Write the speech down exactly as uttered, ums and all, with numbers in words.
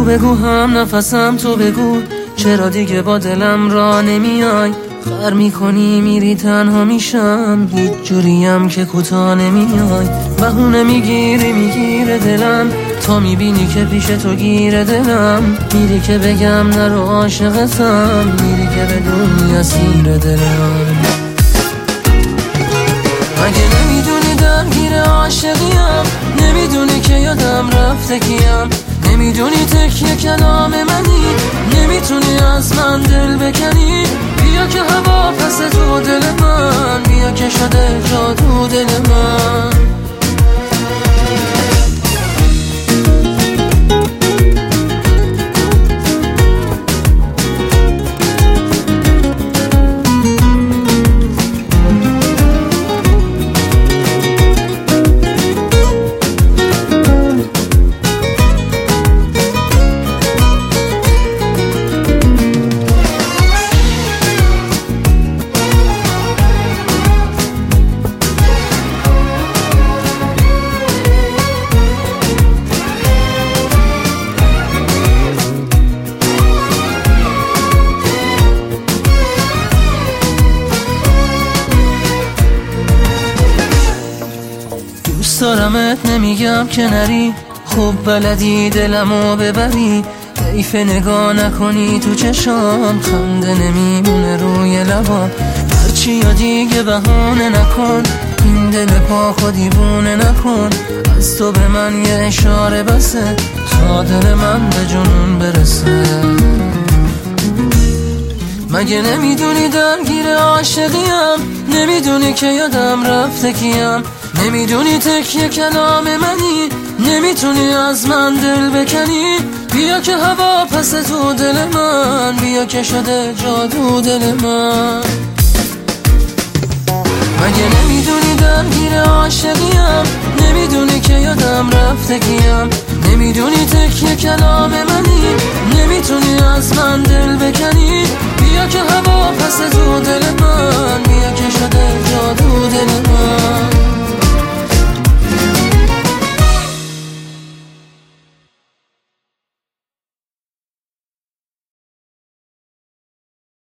بگو هم نفسم تو بگو، چرا دیگه با دلم را نمیای؟ غر میکنی میری تنها میشم، هیچ جوریم که کوتا نمیای. بهونه میگیری میگیره دلم، تا میبینی که پیش تو گیره دلم. میری که بگم نرو عاشقتم، میری که بدونی اسیر دلم. مگه نمیدونی درگیر عاشقیم؟ نمیدونی که یادم رفته کیم؟ نمیدونی تکیه کلام منی؟ نمیتونی از من دل بکنی؟ بیا که هوا پس تو دل من، بیا که شده جادو دل من. دوست دارمت نمیگم که نری، خوب بلدی دلمو ببری. حیف نگاه نکنی تو چشام، خنده نمیمونه روی لبام. هرچی یا دیگه بهانه نکن، این دل پا خودیبونه نکن. از تو به من یه اشاره بسه، تا دل من به جنون برسه. مگه نمیدونی درگیر عاشقیم؟ نمیدونی که یادم رفته کیم؟ نمیدونی تکیه کلام منی؟ نمیتونی از من دل بکنی؟ بیا که هوا پس تو دل من، بیا که شده جادو دل من. مگه نمیدونی درگیر عاشقیم؟ نمیدونی که یادم رفته کیم؟ نمیدونی تکیه کلام منی؟ نمیتونی از من دل بکنی؟ بیا که هوا پس تو